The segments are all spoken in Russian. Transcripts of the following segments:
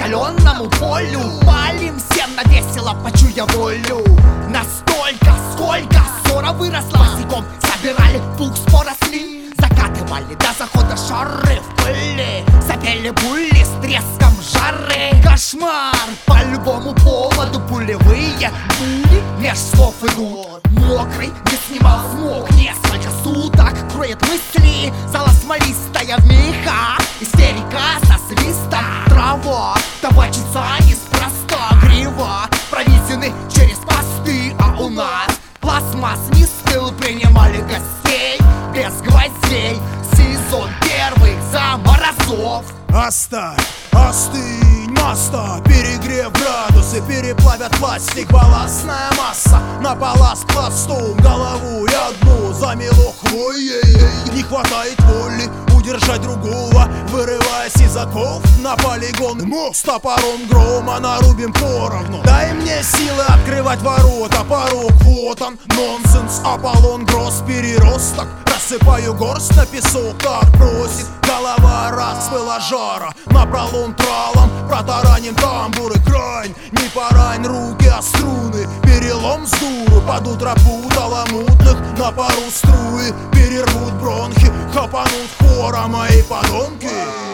раскаленному полю. Палим всем на весело, почуя волю. Настолько, сколько ссора выросла. Босиком собирали пух с поросли. Закатывали до захода шары в пыли. Запели пули с треском жары. Кошмар, по любому поводу пулевые пули меж слов идут. Мокрый, не снимал смог несколько суток. Кроет мысли, зала смолистая в меха. Истерика со свистом. Трава, табачица неспроста. Грива, провизены через посты. А у нас пластмасс не стыл. Принимали гостей без гвоздей. Сезон первых заморозов. Оставь, остынь, масса, перегрев градусы, переплавят пластик. Балластная масса на балласт пластом. Голову и одну замело хвоей. Не хватает воли удержать другого, вырываясь из оков на полигон. Мы с топором грома нарубим поровну. Дай мне силы открывать ворота. Порог вот он, нонсенс, Аполлон Гросс, переросток. Рассыпаю горсть на песок, так просит. Голова расплыла жара, напролом тралом протараним тамбуры. Крань, не порань руки, а струны. Перелом с дуру, под утро путала мутных. На пару струи перервут бронхи. Хапанут хора мои подонки.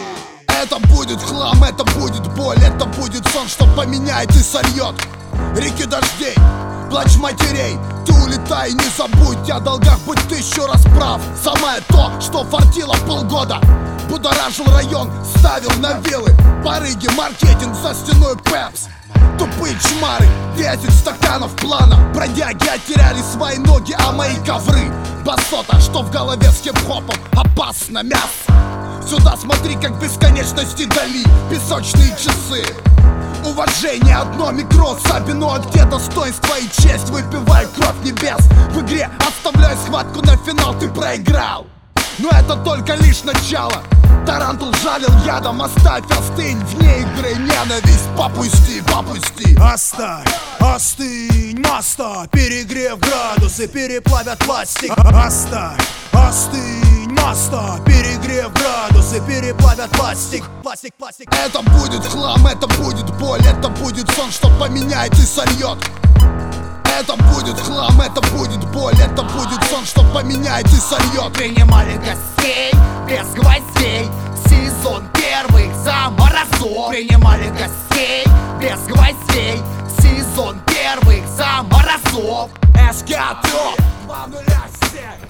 Это будет хлам, это будет боль, это будет сон, что поменяет и сольет реки дождей, плач матерей. Ты улетай, не забудь о долгах, будь ты еще раз прав. Самое то, что фартило полгода. Будоражил район, ставил на вилы. Барыги, маркетинг за стеной пепс. Тупые чмары, 10 стаканов плана. Бродяги оттеряли свои ноги, а мои ковры. Басота, что в голове с хип-хопом. Опасно мясо. Сюда смотри, как бесконечности дали песочные часы. Уважение, одно микро, Сабину, а где достоинство и честь? Выпивай кровь небес. В игре оставляй схватку на финал, ты проиграл. Но это только лишь начало. Тарантул жалил ядом, оставь, остынь. Вне игры ненависть, попусти, попусти. Оставь, остынь, масса, перегрев градусы, переплавят пластик. Оставь, остынь, масса, перегрев градусы, переплавят пластик. Пластик, пластик. Это будет хлам, это будет боль, это будет сон, что поменяет и сольет. Это будет хлам, это будет боль, это будет сон, что поменяет и сольет. Принимали гостей без гвоздей. Сезон первых заморозов. Принимали гостей без гвоздей. Сезон первых заморозов. Эскатроп 207.